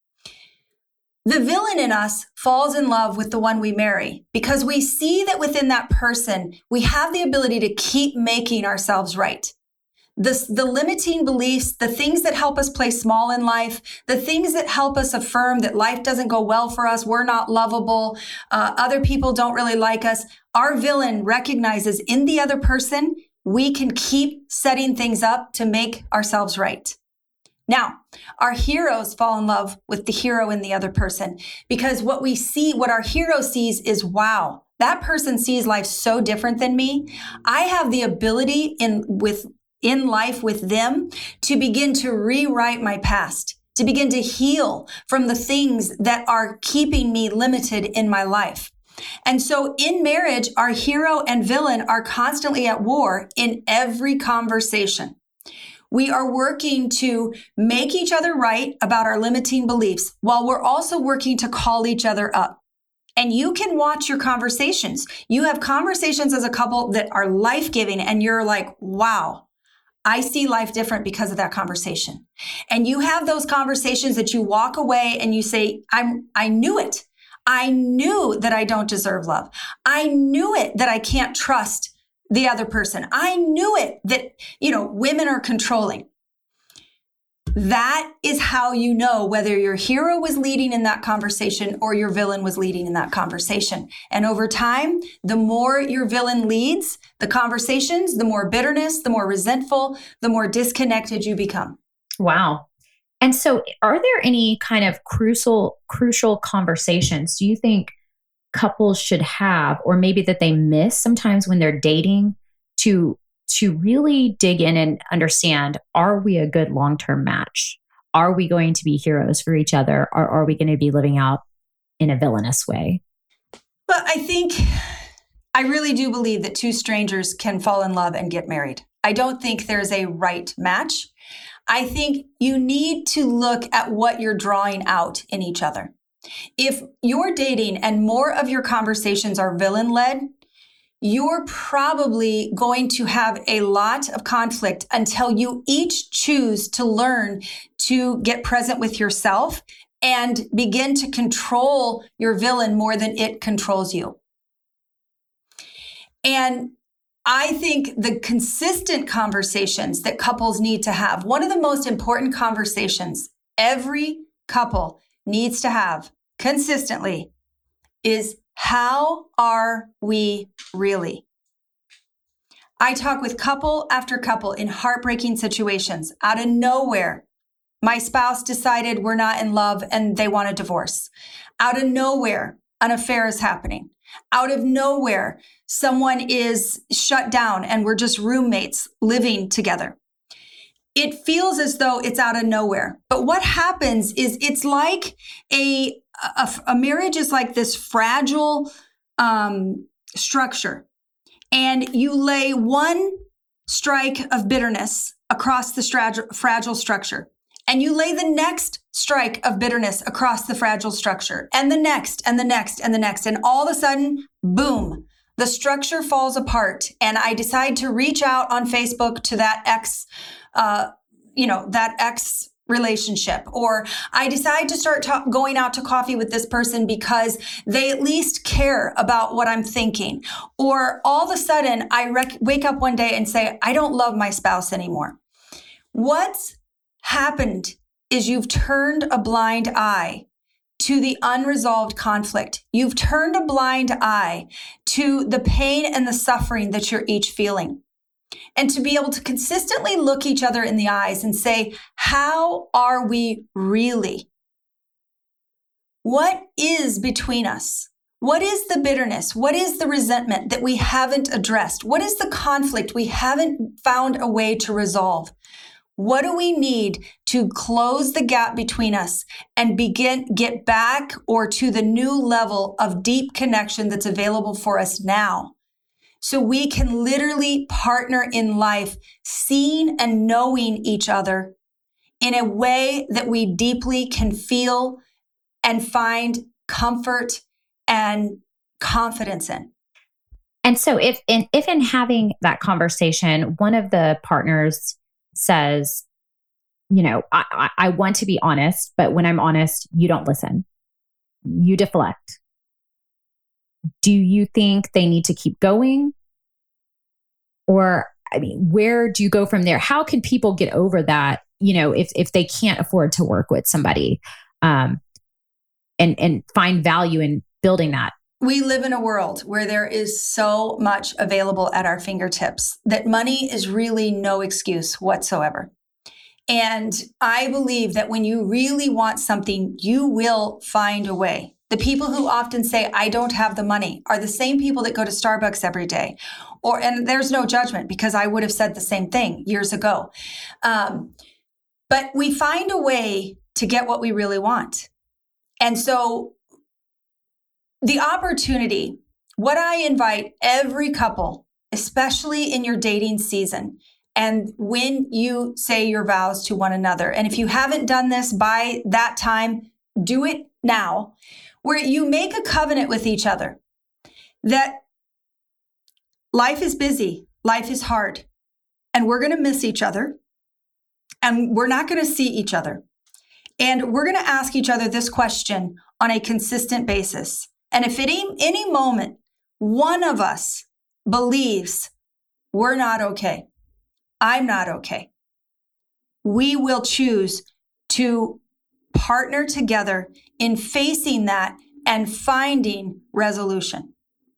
The villain in us falls in love with the one we marry because we see that within that person, we have the ability to keep making ourselves right. The, the limiting beliefs, the things that help us play small in life, the things that help us affirm that life doesn't go well for us, we're not lovable, uh, other people don't really like us. Our villain recognizes in the other person, we can keep setting things up to make ourselves right. Now, our heroes fall in love with the hero in the other person because what we see, what our hero sees is, wow, that person sees life so different than me. I have the ability in with in life with them to begin to rewrite my past, to begin to heal from the things that are keeping me limited in my life. And so in marriage, our hero and villain are constantly at war in every conversation. We are working to make each other right about our limiting beliefs while we're also working to call each other up. And you can watch your conversations. You have conversations as a couple that are life-giving and you're like, wow, I see life different because of that conversation. And you have those conversations that you walk away and you say, I'm, I knew it. I knew that I don't deserve love. I knew it that I can't trust the other person. I knew it that, you know, women are controlling. That is how you know whether your hero was leading in that conversation or your villain was leading in that conversation. And over time, the more your villain leads the conversations, the more bitterness, the more resentful, the more disconnected you become. Wow. And so are there any kind of crucial, crucial conversations do you think couples should have, or maybe that they miss sometimes when they're dating, to to really dig in and understand, are we a good long-term match? Are we going to be heroes for each other? Or are we going to be living out in a villainous way? But I think, I really do believe that two strangers can fall in love and get married. I don't think there's a right match. I think you need to look at what you're drawing out in each other. If you're dating and more of your conversations are villain-led, you're probably going to have a lot of conflict until you each choose to learn to get present with yourself and begin to control your villain more than it controls you. And I think the consistent conversations that couples need to have, one of the most important conversations every couple needs to have consistently is, how are we really? I talk with couple after couple in heartbreaking situations. Out of nowhere, my spouse decided we're not in love and they want a divorce. Out of nowhere, an affair is happening. Out of nowhere, someone is shut down and we're just roommates living together. It feels as though it's out of nowhere. But what happens is it's like a, a, a marriage is like this fragile um, structure. and you lay one strike of bitterness across the strag- fragile structure, and you lay the next strike of bitterness across the fragile structure, and the next, and the next, and the next, and all of a sudden, boom, the structure falls apart. And I decide to reach out on Facebook to that ex, uh, you know, that ex relationship, or I decide to start ta- going out to coffee with this person because they at least care about what I'm thinking. Or all of a sudden I rec- wake up one day and say, I don't love my spouse anymore. What's happened is you've turned a blind eye to the unresolved conflict. You've turned a blind eye to the pain and the suffering that you're each feeling. And to be able to consistently look each other in the eyes and say, how are we really? What is between us? What is the bitterness? What is the resentment that we haven't addressed? What is the conflict we haven't found a way to resolve? What do we need to close the gap between us and begin, get back or to the new level of deep connection that's available for us now? So we can literally partner in life, seeing and knowing each other in a way that we deeply can feel and find comfort and confidence in. And so if in, if in having that conversation, one of the partners says, you know, I, I, I want to be honest, but when I'm honest, you don't listen. You deflect. Do you think they need to keep going? Or, I mean, where do you go from there? How can people get over that, you know, if if they can't afford to work with somebody um, and, and find value in building that? We live in a world where there is so much available at our fingertips that money is really no excuse whatsoever. And I believe that when you really want something, you will find a way. The people who often say, I don't have the money, are the same people that go to Starbucks every day. Or, and there's no judgment because I would have said the same thing years ago. Um, but we find a way to get what we really want. And so the opportunity, what I invite every couple, especially in your dating season, and when you say your vows to one another, and if you haven't done this by that time, do it now, where you make a covenant with each other that life is busy, life is hard, and we're going to miss each other, and we're not going to see each other. And we're going to ask each other this question on a consistent basis. And if at any, any moment one of us believes we're not okay, I'm not okay, we will choose to partner together in facing that and finding resolution.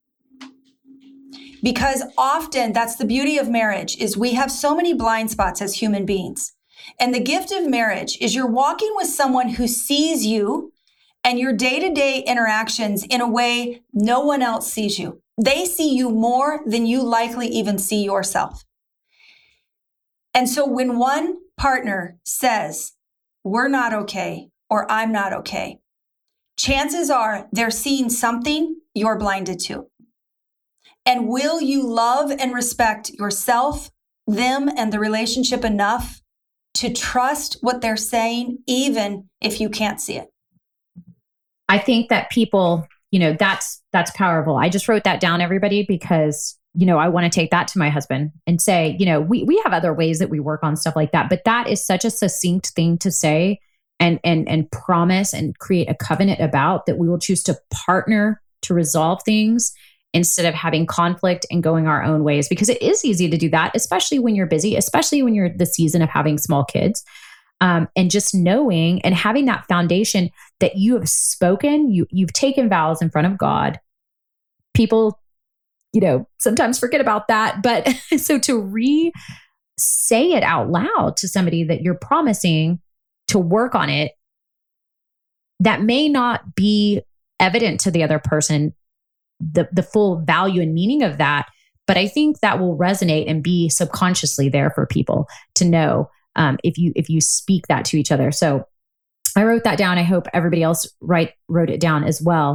Because often that's the beauty of marriage, is we have so many blind spots as human beings. And the gift of marriage is you're walking with someone who sees you and your day-to-day interactions in a way no one else sees you. They see you more than you likely even see yourself. And so when one partner says, we're not okay, or I'm not okay, chances are they're seeing something you're blinded to. And will you love and respect yourself, them, and the relationship enough to trust what they're saying, even if you can't see it? I think that people, you know, that's that's powerful. I just wrote that down, everybody, because, you know, I want to take that to my husband and say, you know, we we have other ways that we work on stuff like that, but that is such a succinct thing to say and and and promise and create a covenant about, that we will choose to partner to resolve things instead of having conflict and going our own ways, because it is easy to do that, especially when you're busy, especially when you're the season of having small kids. Um, and just knowing and having that foundation that you have spoken, you, you've taken vows in front of God. People, you know, sometimes forget about that. But so to re-say it out loud to somebody that you're promising to work on it, that may not be evident to the other person, the, the full value and meaning of that. But I think that will resonate and be subconsciously there for people to know. Um, if you if you speak that to each other. So I wrote that down. I hope everybody else write, wrote it down as well.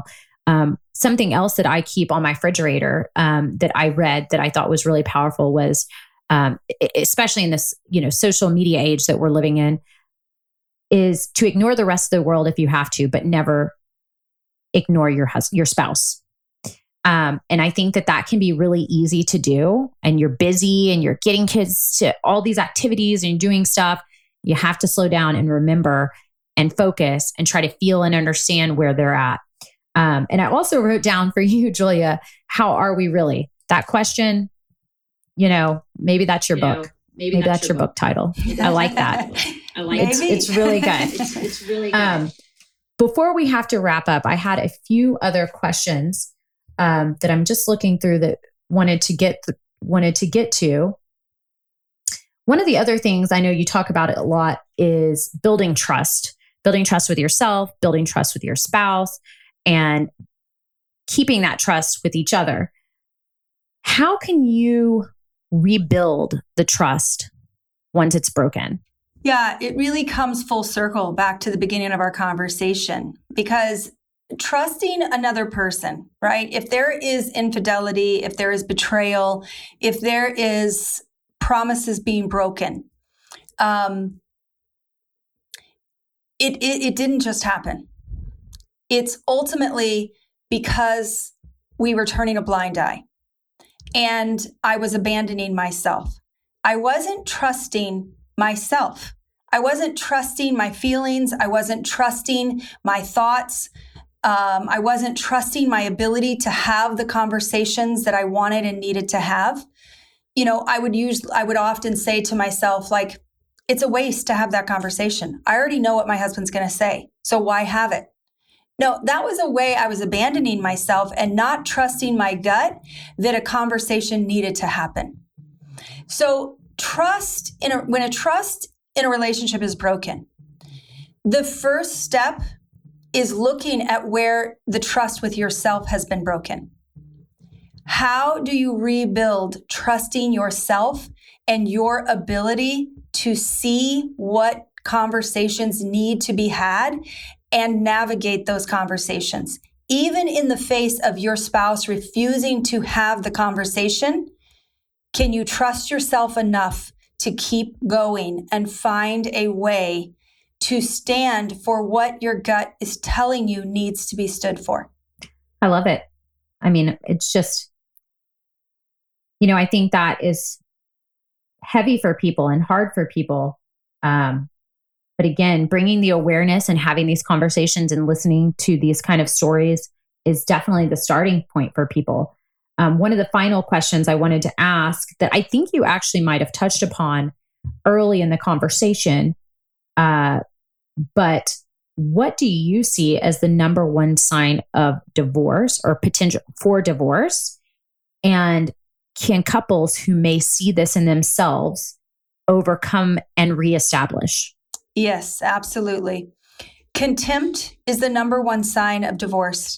Um, something else that I keep on my refrigerator um, that I read that I thought was really powerful was, um, especially in this, you know, social media age that we're living in, is to ignore the rest of the world if you have to, but never ignore your husband, your spouse. Um, and I think that that can be really easy to do. And you're busy and you're getting kids to all these activities and you're doing stuff. You have to slow down and remember and focus and try to feel and understand where they're at. Um, and I also wrote down for you, Julia, how are we really? That question, you know, maybe that's your you book. Know, maybe, maybe that's, that's your book, book title. I like that. I like it. It's, it's really good. it's, it's really good. Um, before we have to wrap up, I had a few other questions um, that I'm just looking through that wanted to get th- wanted to get to. One of the other things I know you talk about it a lot is building trust, building trust with yourself, building trust with your spouse, and keeping that trust with each other. How can you rebuild the trust once it's broken? Yeah, it really comes full circle back to the beginning of our conversation, because trusting another person, right? If there is infidelity, if there is betrayal, if there is promises being broken, um, it, it it didn't just happen. It's ultimately because we were turning a blind eye and I was abandoning myself. I wasn't trusting myself. I wasn't trusting my feelings. I wasn't trusting my thoughts. Um, I wasn't trusting my ability to have the conversations that I wanted and needed to have. You know, I would use, I would often say to myself, like, it's a waste to have that conversation. I already know what my husband's going to say, so why have it? No, that was a way I was abandoning myself and not trusting my gut that a conversation needed to happen. So trust in a, when a trust in a relationship is broken, the first step is looking at where the trust with yourself has been broken. How do you rebuild trusting yourself and your ability to see what conversations need to be had and navigate those conversations? Even in the face of your spouse refusing to have the conversation, can you trust yourself enough to keep going and find a way to stand for what your gut is telling you needs to be stood for? I love it. I mean, it's just, you know, I think that is heavy for people and hard for people. Um, but again, bringing the awareness and having these conversations and listening to these kind of stories is definitely the starting point for people. Um, one of the final questions I wanted to ask that I think you actually might have touched upon early in the conversation, uh, but what do you see as the number one sign of divorce or potential for divorce? And can couples who may see this in themselves overcome and reestablish? Yes, absolutely. Contempt is the number one sign of divorce.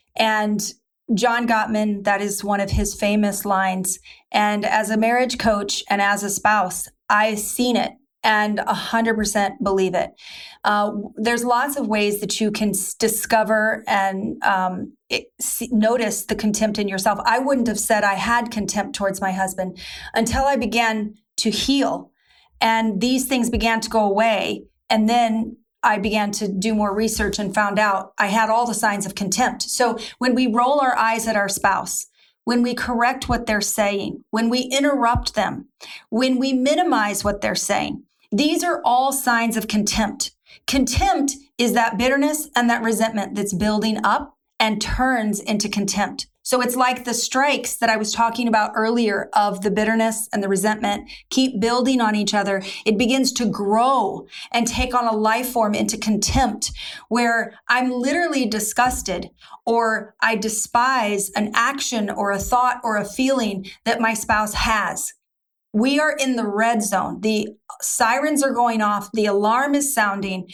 And John Gottman, that is one of his famous lines. And as a marriage coach and as a spouse, I've seen it and one hundred percent believe it. Uh, there's lots of ways that you can s- discover and um, it, see, notice the contempt in yourself. I wouldn't have said I had contempt towards my husband until I began to heal. And these things began to go away. And then I began to do more research and found out I had all the signs of contempt. So when we roll our eyes at our spouse, when we correct what they're saying, when we interrupt them, when we minimize what they're saying, these are all signs of contempt. Contempt is that bitterness and that resentment that's building up and turns into contempt. So it's like the strikes that I was talking about earlier of the bitterness and the resentment keep building on each other. It begins to grow and take on a life form into contempt, where I'm literally disgusted or I despise an action or a thought or a feeling that my spouse has. We are in the red zone. The sirens are going off. The alarm is sounding.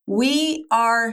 We are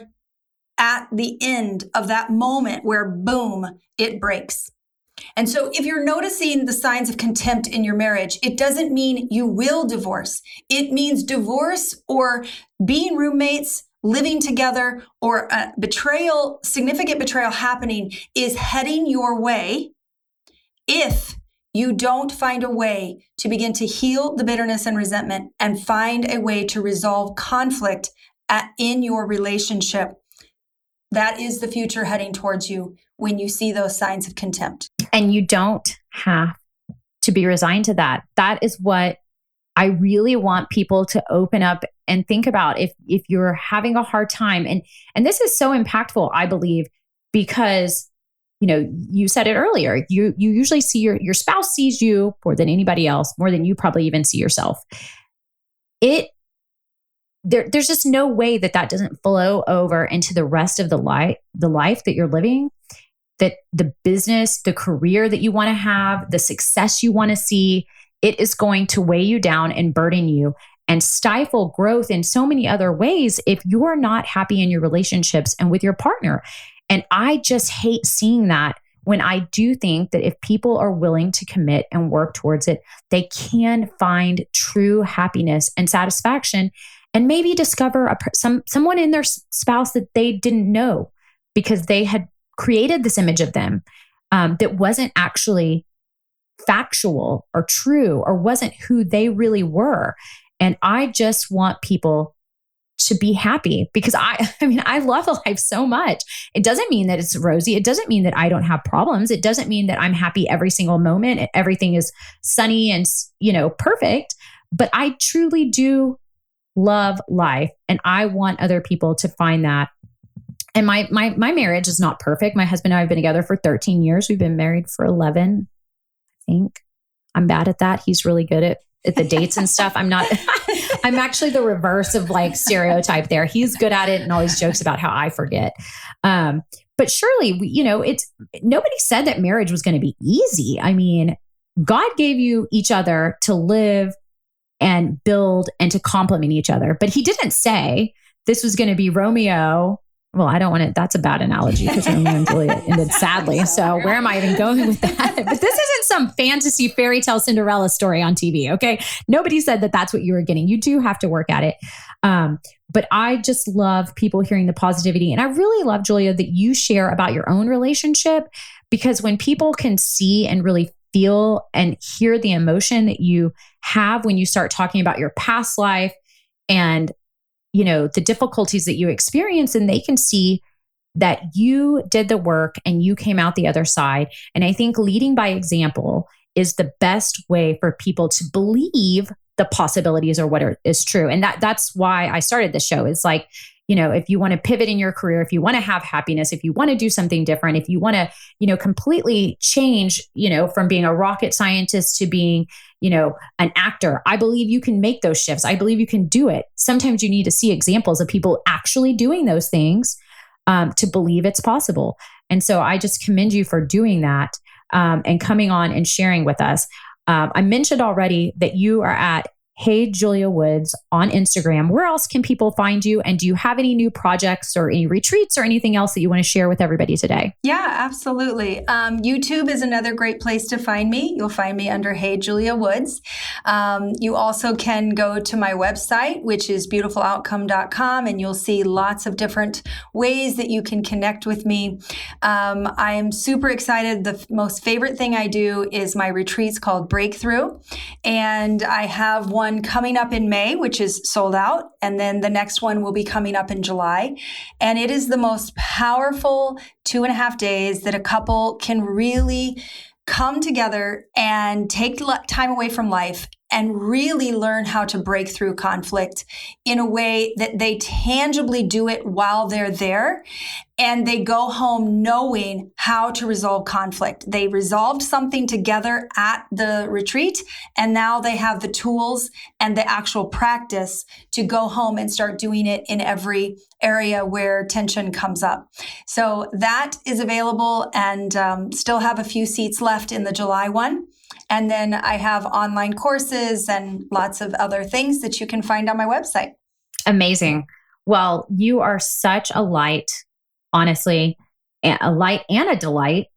at the end of that moment where, boom, it breaks. And so if you're noticing the signs of contempt in your marriage, it doesn't mean you will divorce. It means divorce or being roommates living together or a betrayal, significant betrayal happening is heading your way if you don't find a way to begin to heal the bitterness and resentment and find a way to resolve conflict at, in your relationship. That is the future heading towards you when you see those signs of contempt. And you don't have to be resigned to that. That is what I really want people to open up and think about. If if you're having a hard time, and and this is so impactful, I believe, because you know, you said it earlier, you you usually see your your spouse sees you more than anybody else, more than you probably even see yourself. It there there's just no way that that doesn't flow over into the rest of the life, the life that you're living, that the business, the career that you want to have, the success you want to see. It is going to weigh you down and burden you and stifle growth in so many other ways if you're not happy in your relationships and with your partner. And I just hate seeing that, when I do think that if people are willing to commit and work towards it, they can find true happiness and satisfaction, and maybe discover a, some someone in their spouse that they didn't know because they had created this image of them um, that wasn't actually factual or true or wasn't who they really were. And I just want people to be happy, because I, I mean, I love life so much. It doesn't mean that it's rosy. It doesn't mean that I don't have problems. It doesn't mean that I'm happy every single moment and everything is sunny and, you know, perfect. But I truly do love life, and I want other people to find that. And my my my marriage is not perfect. My husband and I have been together for thirteen years. We've been married for eleven. Think I'm bad at that. He's really good at, at the dates and stuff. I'm not, I'm actually the reverse of like stereotype there. He's good at it and always jokes about how I forget. Um, but surely, we, you know, it's, nobody said that marriage was going to be easy. I mean, God gave you each other to live and build and to complement each other. But he didn't say this was going to be Romeo. Well, I don't want to, that's a bad analogy because Romeo and Juliet ended sadly. So where am I even going with that? But this isn't some fantasy fairy tale Cinderella story on T V. Okay. Nobody said that that's what you were getting. You do have to work at it. Um, but I just love people hearing the positivity. And I really love, Julia, that you share about your own relationship, because when people can see and really feel and hear the emotion that you have when you start talking about your past life and you know, the difficulties that you experience, and they can see that you did the work and you came out the other side. And I think leading by example is the best way for people to believe the possibilities or what are, is true. And that that's why I started this show. It's like, you know, if you want to pivot in your career, if you want to have happiness, if you want to do something different, if you want to, you know, completely change, you know, from being a rocket scientist to being, you know, an actor, I believe you can make those shifts. I believe you can do it. Sometimes you need to see examples of people actually doing those things um, to believe it's possible. And so I just commend you for doing that um, and coming on and sharing with us. Um, I mentioned already that you are at Hey Julia Woods on Instagram. Where else can people find you? And do you have any new projects or any retreats or anything else that you want to share with everybody today? Yeah, absolutely. Um, YouTube is another great place to find me. You'll find me under Hey Julia Woods. Um, you also can go to my website, which is beautiful outcome dot com, and you'll see lots of different ways that you can connect with me. Um, I am super excited. The f- most favorite thing I do is my retreats called Breakthrough. And I have one coming up in May, which is sold out. And then the next one will be coming up in July. And it is the most powerful two and a half days that a couple can really come together and take time away from life and really learn how to break through conflict in a way that they tangibly do it while they're there. And they go home knowing how to resolve conflict. They resolved something together at the retreat, and now they have the tools and the actual practice to go home and start doing it in every area where tension comes up. So that is available, and um, still have a few seats left in the July one. And then I have online courses and lots of other things that you can find on my website. Amazing. Well, you are such a light, honestly, a light and a delight.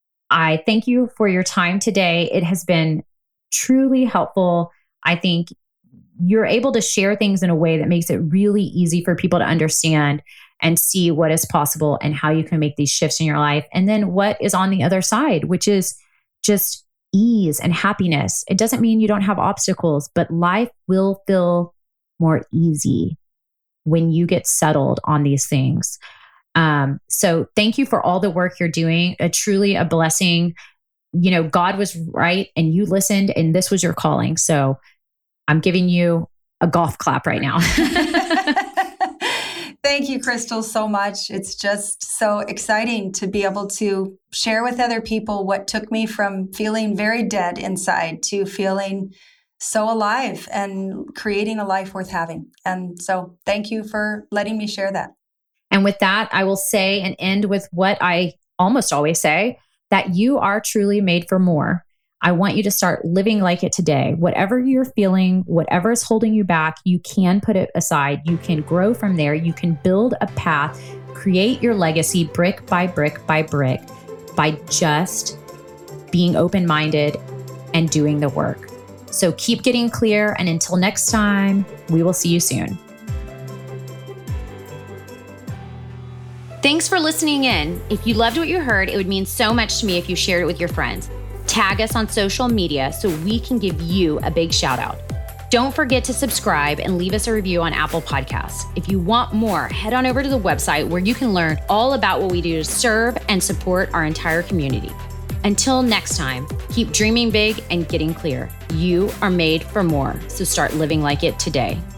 I thank you for your time today. It has been truly helpful. I think you're able to share things in a way that makes it really easy for people to understand and see what is possible and how you can make these shifts in your life. And then what is on the other side, which is just ease and happiness. It doesn't mean you don't have obstacles, but life will feel more easy when you get settled on these things. Um, so thank you for all the work you're doing. A truly a blessing. You know, God was right and you listened and this was your calling. So I'm giving you a golf clap right now. Thank you, Crystal, so much. It's just so exciting to be able to share with other people what took me from feeling very dead inside to feeling so alive and creating a life worth having. And so thank you for letting me share that. And with that, I will say and end with what I almost always say, that you are truly made for more. I want you to start living like it today. Whatever you're feeling, whatever is holding you back, you can put it aside. You can grow from there. You can build a path, create your legacy brick by brick by brick by just being open-minded and doing the work. So keep getting clear. And until next time, we will see you soon. Thanks for listening in. If you loved what you heard, it would mean so much to me if you shared it with your friends. Tag us on social media so we can give you a big shout out. Don't forget to subscribe and leave us a review on Apple Podcasts. If you want more, head on over to the website where you can learn all about what we do to serve and support our entire community. Until next time, keep dreaming big and getting clear. You are made for more, so start living like it today.